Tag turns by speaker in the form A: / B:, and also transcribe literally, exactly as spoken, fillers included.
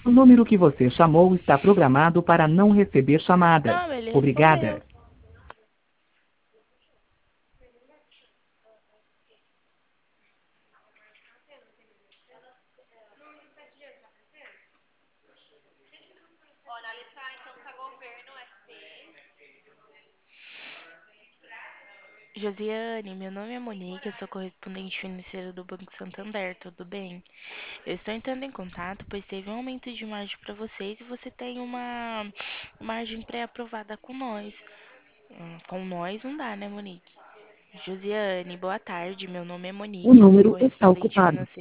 A: O número que você chamou está programado para não receber chamadas.
B: Não, ele respondeu.
A: Obrigada.
B: Josiane, meu nome é Monique, eu sou correspondente financeira do Banco Santander, tudo bem? Eu estou entrando em contato, pois teve um aumento de margem para vocês e você tem uma margem pré-aprovada com nós. Hum, Com nós não dá, né, Monique? Josiane, boa tarde. Meu nome é
A: O
B: Monique, eu sou
A: número está
B: correspondente
A: ocupado.
B: financeira.